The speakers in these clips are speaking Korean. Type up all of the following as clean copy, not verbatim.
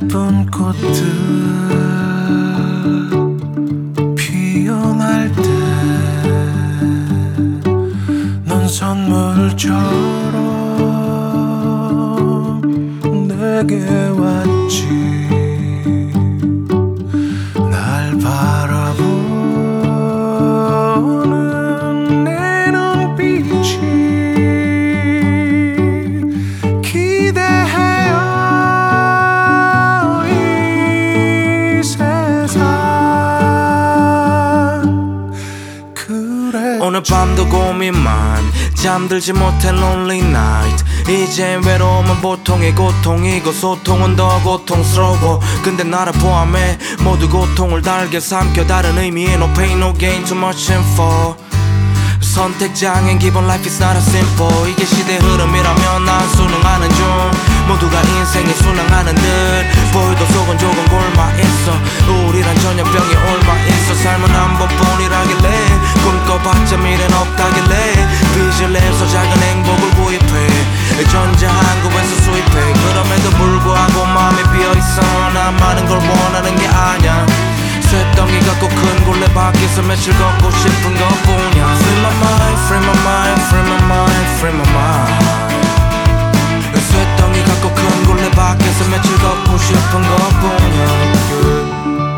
예쁜 꽃들 피어날 때 넌 선물처럼 내게 왔지. 날 바라보는 내 눈빛이 기대해요 이 세상. 그래 오늘 밤도 고민만 잠들지 못해 lonely night. 이젠 외로움은 보통의 고통이고 소통은 더 고통스러워. 근데 나를 포함해 모두 고통을 달게 삼켜 다른 의미의 no pain no gain too much info. 선택장애인 기본 life is not a simple. 이게 시대 흐름이라면 난 순응하는 중. 모두가 인생에 순항하는 듯 보여도 속은 조금 골마있어. 우울이란 전염병이 옮아있어. 삶은 한 번뿐이라길래 꿈꿔봤자 미래는 없다길래 빚을 내서 작은 행복을 구입해 전자항공에서 수입해. 그럼에도 불구하고 마음이 비어있어. 난 많은 걸 원하는 게 아냐. 쇳덩이 갖고 큰 굴레 밖에서 며칠 걷고 싶은 것뿐이야. Free my mind, free my mind, free my mind, free my mind. 쇳덩이 갖고 큰 굴레 밖에서 며칠 걷고 싶은 것뿐이야.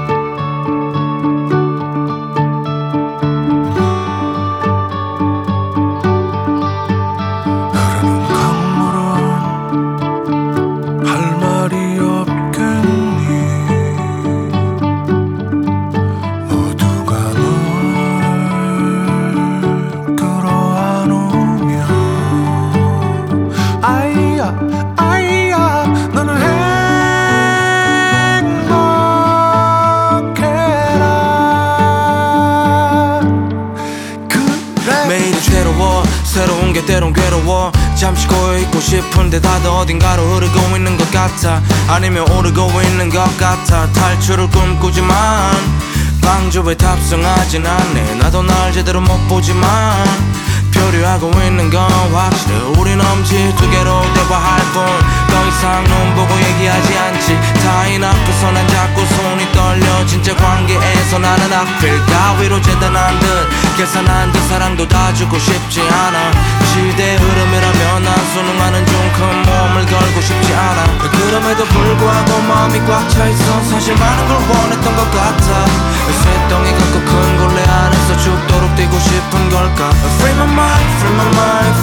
매일이 새로워. 새로운 게 때론 괴로워. 잠시 고여있고 싶은데 다들 어딘가로 흐르고 있는 것 같아. 아니면 오르고 있는 것 같아. 탈출을 꿈꾸지만 방주에 탑승하진 않네. 나도 날 제대로 못 보지만 표류하고 있는 건 확실해. 우린 엄지 두 개로 대화할 뿐 더 이상 눈 보고 얘기하지 않지. 타인 앞에서 난 자꾸 손이 떨려. 진짜 관계에서 나는 하필 가위로 재단한 듯 계산한 듯 사랑도 다 주고 싶지 않아. 시대의 흐름이라면 난 순응하는 중 큰 몸을 걸고 싶지 않아. 그럼에도 불구하고 마음이 꽉 차있어. 사실 많은 걸 원했던 것 같아. 쇳덩이 갖고 큰 굴레 안에서 죽도록 뛰고 싶은 걸까. Free my mind, free my mind,